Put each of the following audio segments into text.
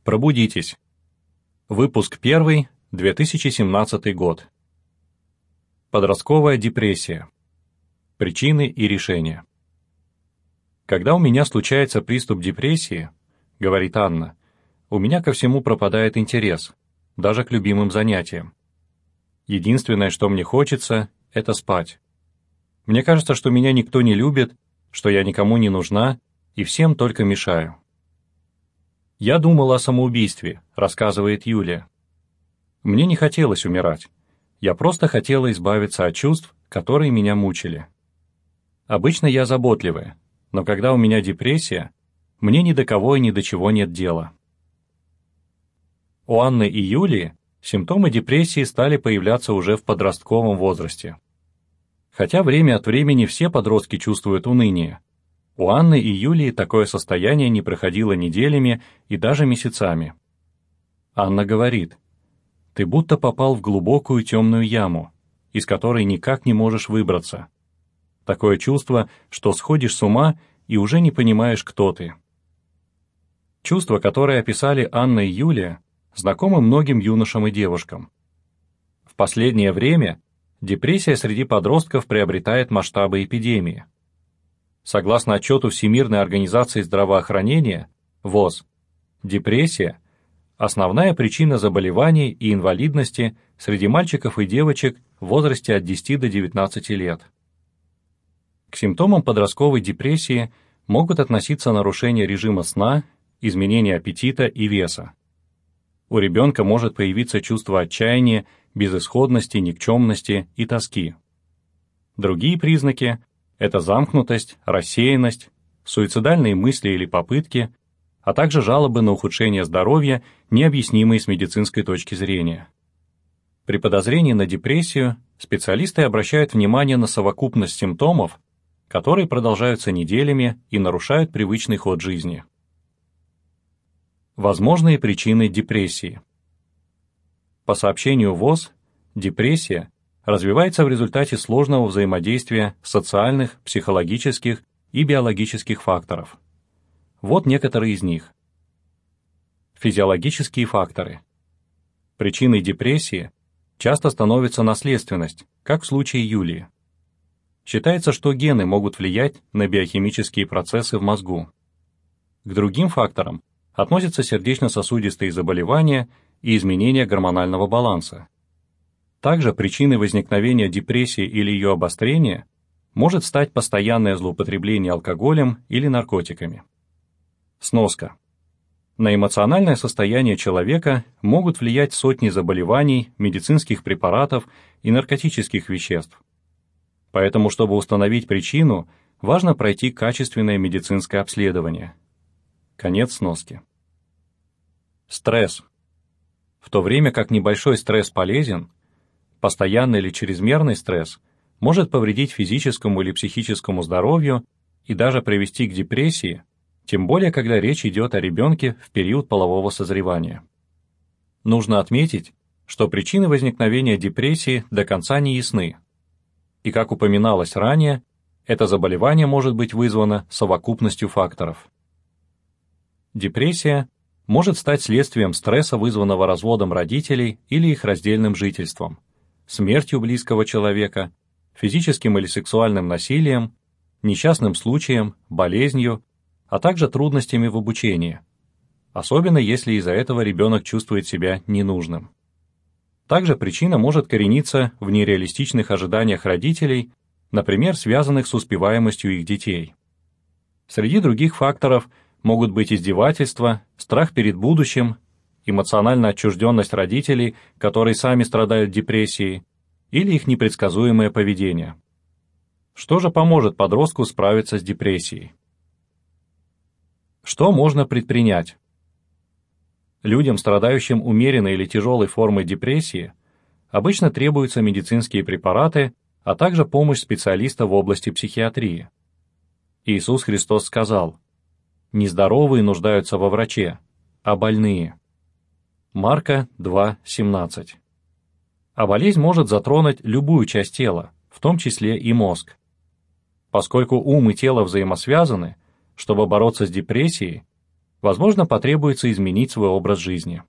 Пробудитесь. Выпуск 1, 2017 год. Подростковая депрессия. Причины и решения. Когда у меня случается приступ депрессии, говорит Анна, у меня ко всему пропадает интерес, даже к любимым занятиям. Единственное, что мне хочется, это спать. Мне кажется, что меня никто не любит, что я никому не нужна и всем только мешаю. «Я думала о самоубийстве», — рассказывает Юлия. «Мне не хотелось умирать. Я просто хотела избавиться от чувств, которые меня мучили. Обычно я заботливая, но когда у меня депрессия, мне ни до кого и ни до чего нет дела». У Анны и Юлии симптомы депрессии стали появляться уже в подростковом возрасте. Хотя время от времени все подростки чувствуют уныние, у Анны и Юлии такое состояние не проходило неделями и даже месяцами. Анна говорит: «Ты будто попал в глубокую темную яму, из которой никак не можешь выбраться. Такое чувство, что сходишь с ума и уже не понимаешь, кто ты». Чувства, которые описали Анна и Юлия, знакомы многим юношам и девушкам. В последнее время депрессия среди подростков приобретает масштабы эпидемии. Согласно отчету Всемирной организации здравоохранения, ВОЗ, депрессия – основная причина заболеваний и инвалидности среди мальчиков и девочек в возрасте от 10 до 19 лет. К симптомам подростковой депрессии могут относиться нарушение режима сна, изменение аппетита и веса. У ребенка может появиться чувство отчаяния, безысходности, никчемности и тоски. Другие признаки – это замкнутость, рассеянность, суицидальные мысли или попытки, а также жалобы на ухудшение здоровья, необъяснимые с медицинской точки зрения. При подозрении на депрессию специалисты обращают внимание на совокупность симптомов, которые продолжаются неделями и нарушают привычный ход жизни. Возможные причины депрессии. По сообщению ВОЗ, депрессия развивается в результате сложного взаимодействия социальных, психологических и биологических факторов. Вот некоторые из них. Физиологические факторы. Причиной депрессии часто становится наследственность, как в случае Юлии. Считается, что гены могут влиять на биохимические процессы в мозгу. К другим факторам относятся сердечно-сосудистые заболевания и изменения гормонального баланса. Также причиной возникновения депрессии или ее обострения может стать постоянное злоупотребление алкоголем или наркотиками. Сноска. На эмоциональное состояние человека могут влиять сотни заболеваний, медицинских препаратов и наркотических веществ. Поэтому, чтобы установить причину, важно пройти качественное медицинское обследование. Конец сноски. Стресс. В то время как небольшой стресс полезен, постоянный или чрезмерный стресс может повредить физическому или психическому здоровью и даже привести к депрессии, тем более когда речь идет о ребенке в период полового созревания. Нужно отметить, что причины возникновения депрессии до конца не ясны. И, как упоминалось ранее, это заболевание может быть вызвано совокупностью факторов. Депрессия может стать следствием стресса, вызванного разводом родителей или их раздельным жительством, смертью близкого человека, физическим или сексуальным насилием, несчастным случаем, болезнью, а также трудностями в обучении, особенно если из-за этого ребенок чувствует себя ненужным. Также причина может корениться в нереалистичных ожиданиях родителей, например, связанных с успеваемостью их детей. Среди других факторов могут быть издевательства, страх перед будущим, эмоциональная отчужденность родителей, которые сами страдают депрессией, или их непредсказуемое поведение. Что же поможет подростку справиться с депрессией? Что можно предпринять? Людям, страдающим умеренной или тяжелой формой депрессии, обычно требуются медицинские препараты, а также помощь специалиста в области психиатрии. Иисус Христос сказал: «Нездоровые нуждаются во враче, а больные». Марка 2:17. А болезнь может затронуть любую часть тела, в том числе и мозг. Поскольку ум и тело взаимосвязаны, чтобы бороться с депрессией, Возможно, потребуется изменить свой образ жизни.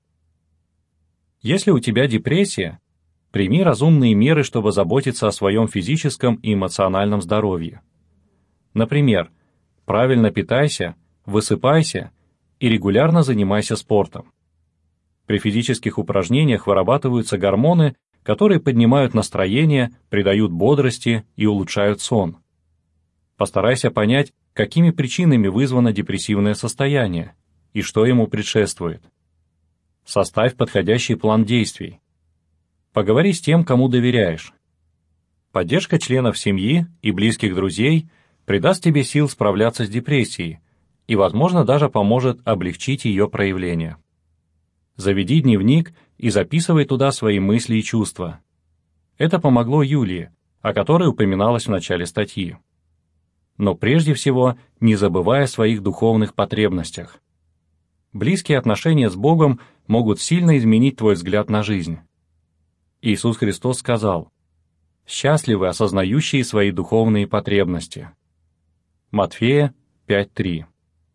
Если у тебя депрессия, прими разумные меры, чтобы заботиться о своем физическом и эмоциональном здоровье. Например, правильно питайся, высыпайся и регулярно занимайся спортом. При физических упражнениях вырабатываются гормоны, которые поднимают настроение, придают бодрости и улучшают сон. Постарайся понять, какими причинами вызвано депрессивное состояние и что ему предшествует. Составь подходящий план действий. Поговори с тем, кому доверяешь. Поддержка членов семьи и близких друзей придаст тебе сил справляться с депрессией и, возможно, даже поможет облегчить ее проявление. Заведи дневник и записывай туда свои мысли и чувства. Это помогло Юлии, о которой упоминалось в начале статьи. Но прежде всего не забывай о своих духовных потребностях. Близкие отношения с Богом могут сильно изменить твой взгляд на жизнь. Иисус Христос сказал: «Счастливы осознающие свои духовные потребности». Матфея 5:3.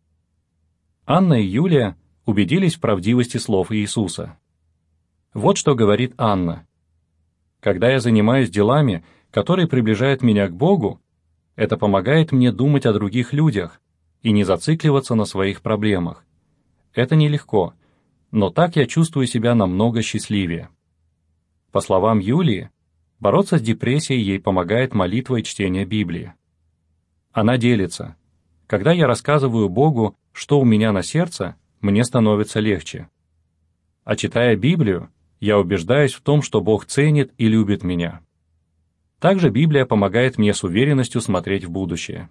Анна и Юлия убедились в правдивости слов Иисуса. Вот что говорит Анна: «Когда я занимаюсь делами, которые приближают меня к Богу, это помогает мне думать о других людях и не зацикливаться на своих проблемах. Это нелегко, но так я чувствую себя намного счастливее». По словам Юлии, бороться с депрессией ей помогает молитва и чтение Библии. Она делится: «Когда я рассказываю Богу, что у меня на сердце, мне становится легче. А читая Библию, я убеждаюсь в том, что Бог ценит и любит меня. Также Библия помогает мне с уверенностью смотреть в будущее».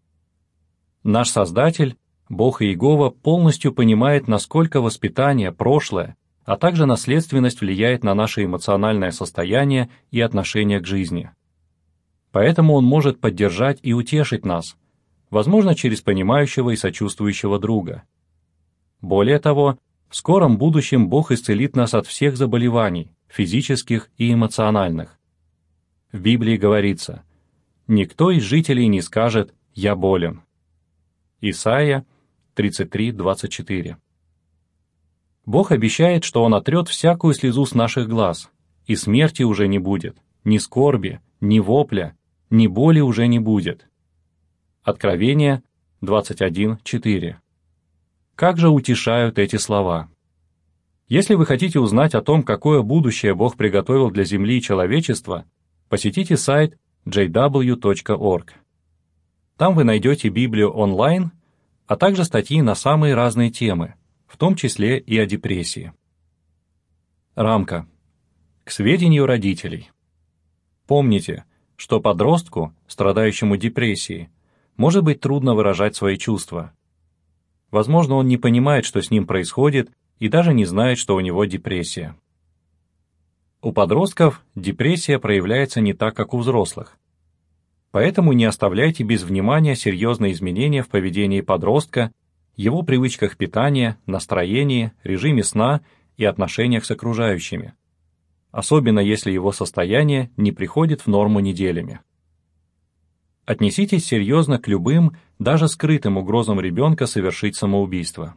Наш Создатель, Бог Иегова, полностью понимает, насколько воспитание, прошлое, а также наследственность влияет на наше эмоциональное состояние и отношение к жизни. Поэтому Он может поддержать и утешить нас, возможно, через понимающего и сочувствующего друга. Более того, в скором будущем Бог исцелит нас от всех заболеваний, физических и эмоциональных. В Библии говорится: «Никто из жителей не скажет «я болен». Исайя 33:24. Бог обещает, что Он отрет всякую слезу с наших глаз, и смерти уже не будет, ни скорби, ни вопля, ни боли уже не будет. Откровение 21:4. Как же утешают эти слова! Если вы хотите узнать о том, какое будущее Бог приготовил для Земли и человечества, посетите сайт jw.org. Там вы найдете Библию онлайн, а также статьи на самые разные темы, в том числе и о депрессии. Рамка. К сведению родителей. Помните, что подростку, страдающему депрессией, может быть трудно выражать свои чувства. Возможно, он не понимает, что с ним происходит, и даже не знает, что у него депрессия. У подростков депрессия проявляется не так, как у взрослых. Поэтому не оставляйте без внимания серьезные изменения в поведении подростка, его привычках питания, настроении, режиме сна и отношениях с окружающими, особенно если его состояние не приходит в норму неделями. Отнеситесь серьезно к любым, даже скрытым угрозам ребенка совершить самоубийство.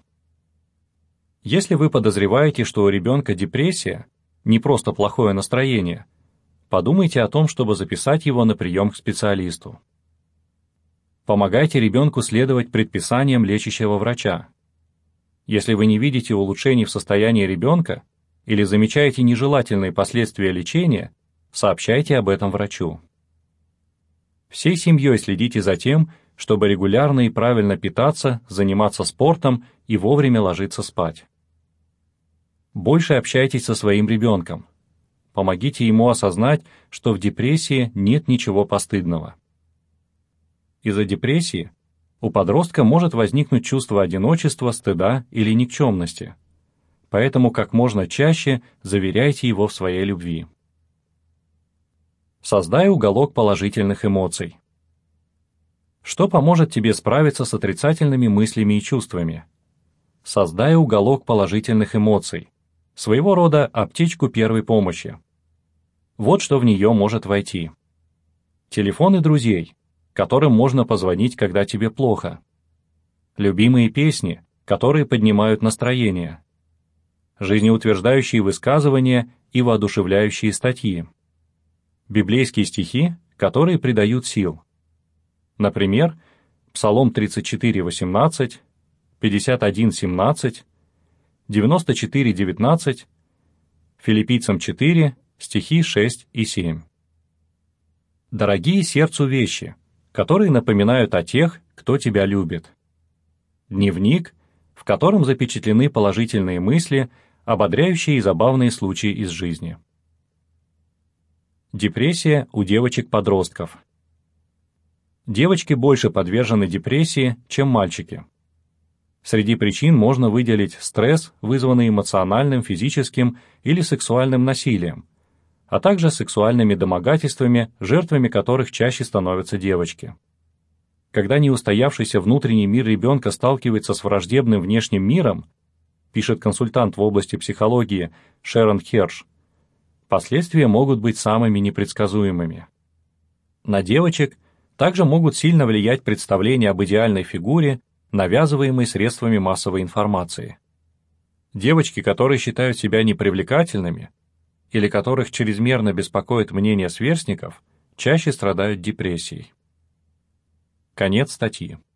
Если вы подозреваете, что у ребенка депрессия, не просто плохое настроение, подумайте о том, чтобы записать его на прием к специалисту. Помогайте ребенку следовать предписаниям лечащего врача. Если вы не видите улучшений в состоянии ребенка или замечаете нежелательные последствия лечения, сообщайте об этом врачу. Всей семьей следите за тем, чтобы регулярно и правильно питаться, заниматься спортом и вовремя ложиться спать. Больше общайтесь со своим ребенком. Помогите ему осознать, что в депрессии нет ничего постыдного. Из-за депрессии у подростка может возникнуть чувство одиночества, стыда или никчемности. Поэтому как можно чаще заверяйте его в своей любви. Создай уголок положительных эмоций. Что поможет тебе справиться с отрицательными мыслями и чувствами? Создай уголок положительных эмоций, своего рода аптечку первой помощи. Вот что в нее может войти. Телефоны друзей, которым можно позвонить, когда тебе плохо. Любимые песни, которые поднимают настроение, жизнеутверждающие высказывания и воодушевляющие статьи, библейские стихи, которые придают сил. Например, Псалом 34:18, 51:17, 94:19, Филиппийцам 4, стихи 6 и 7. Дорогие сердцу вещи, которые напоминают о тех, кто тебя любит. Дневник, в котором запечатлены положительные мысли, ободряющие и забавные случаи из жизни. Депрессия у девочек-подростков. Девочки больше подвержены депрессии, чем мальчики. Среди причин можно выделить стресс, вызванный эмоциональным, физическим или сексуальным насилием, а также сексуальными домогательствами, жертвами которых чаще становятся девочки. Когда неустоявшийся внутренний мир ребенка сталкивается с враждебным внешним миром, пишет консультант в области психологии Шерон Херш, последствия могут быть самыми непредсказуемыми. На девочек также могут сильно влиять представления об идеальной фигуре, навязываемой средствами массовой информации. Девочки, которые считают себя непривлекательными или которых чрезмерно беспокоит мнение сверстников, чаще страдают депрессией. Конец статьи.